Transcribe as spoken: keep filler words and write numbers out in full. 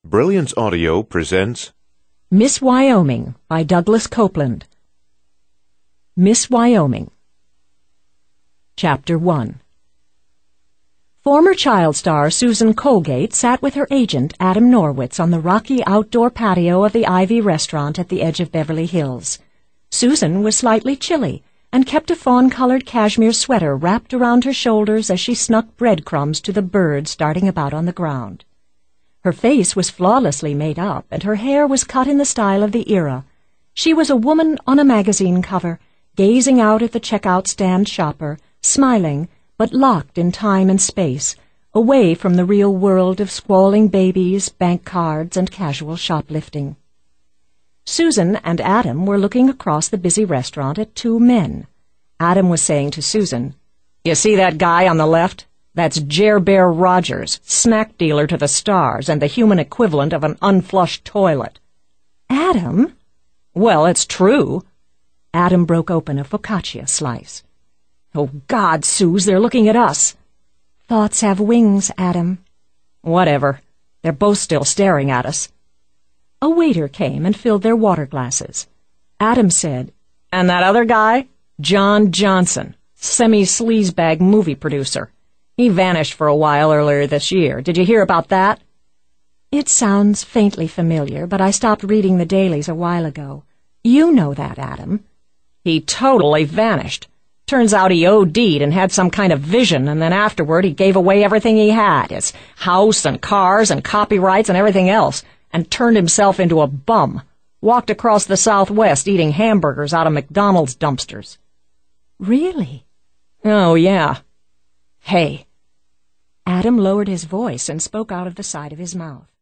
Brilliance Audio presents Miss Wyoming by Douglas Copeland. Miss Wyoming. Chapter one. Former child star Susan Colgate sat with her agent Adam Norwitz on the rocky outdoor patio of the Ivy restaurant at the edge of Beverly Hills. Susan was slightly chilly and kept a fawn-colored cashmere sweater wrapped around her shoulders as she snuck breadcrumbs to the birds darting about on the ground. Her face was flawlessly made up, and her hair was cut in the style of the era. She was a woman on a magazine cover, gazing out at the checkout stand shopper, smiling, but locked in time and space, away from the real world of squalling babies, bank cards, and casual shoplifting. Susan and Adam were looking across the busy restaurant at two men. Adam was saying to Susan, "You see that guy on the left? That's Jer Bear Rogers, snack dealer to the stars and the human equivalent of an unflushed toilet." Adam? Well, it's true. Adam broke open a focaccia slice. "Oh, God, Suze, they're looking at us." "Thoughts have wings, Adam." "Whatever. They're both still staring at us." A waiter came and filled their water glasses. Adam said, "And that other guy? John Johnson, semi-sleazebag movie producer. He vanished for a while earlier this year. Did you hear about that?" "It sounds faintly familiar, but I stopped reading the dailies a while ago. You know that, Adam." "He totally vanished. Turns out he O D'd and had some kind of vision, and then afterward he gave away everything he had, his house and cars and copyrights and everything else, and turned himself into a bum. Walked across the Southwest eating hamburgers out of McDonald's dumpsters." "Really?" "Oh, yeah. Hey." Adam lowered his voice and spoke out of the side of his mouth.